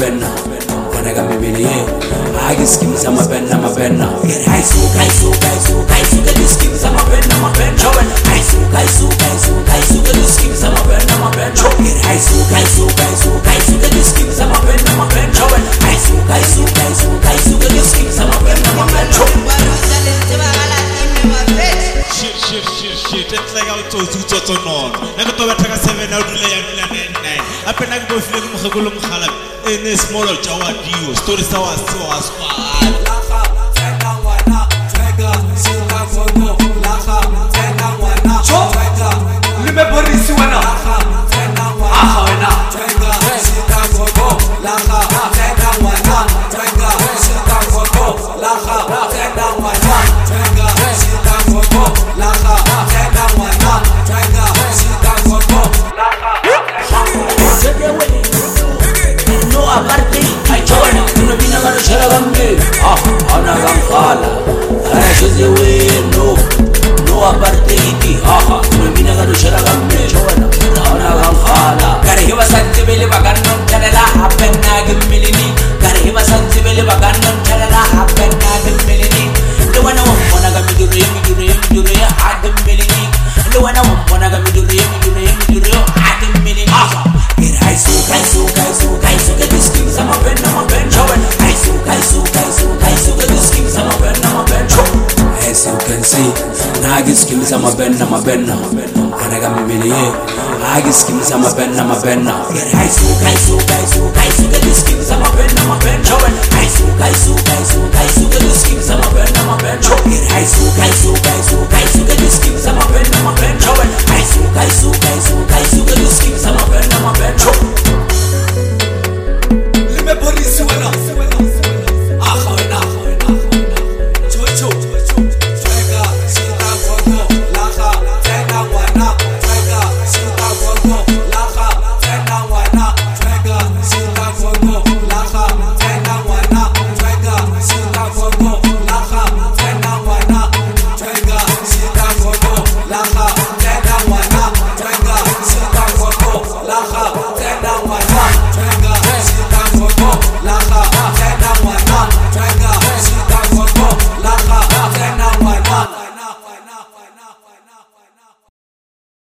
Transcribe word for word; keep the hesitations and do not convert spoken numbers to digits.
mapenna Wana ga mibili Agi skills ama penna mapenna Get high so kai so kai so kai so get the skills ama penna mapenna High so kai so kai so kai so get the skills ama penna mapenna Get high so kai so kai so kai so get the skills ama penna mapenna High so kai so kai so kai so get the skills ama penna mapenna Shit, shit, shit, shit. It's like I was told to touch on on. I got to take a seven out of the nine. I pen I go feel like Magulum Halak in a smaller Jawa deal. Stories our so as far. Laha, Tega, Wana, Tega, Suka, Fogo, Laha, Tega, Wana, Tega, remember this one. Laha, Tega, Wana, Tega, Suka, Fogo, Laha, Tega, Wana, Tega, Suka, Fogo, Laha, Tega, Wana, Tega, Suka, Fogo, Laha, Tega, Wana, Tega, Suka, Fogo, Laha. No aparte, ay chaval, tú no vienes a la chela gambe. Ah, ana gamkala, ana choze we no, no aparte iti. Ah, tú no vienes a la chela gambe. Chaval, ana gamkala. Kare hiba santi bele bagan non chala happen na gimilini. Kare hiba santi bele bagan non chala happen na gimilini. Lo wana wana gamidure midure midure adam milini. Lo wana wana gamidure midure midure adam milini. Get high so high so high so high so get the skills I'm a pen I'm a pen high so high so high so high so get the skills I'm a pen I'm a pen as you can see now get skills I'm a pen I'm a pen when I got me really I get skills I'm a pen I'm a pen get high so high so high so high so get the skills I'm a pen I'm a pen high so high so high so high so get the skills I'm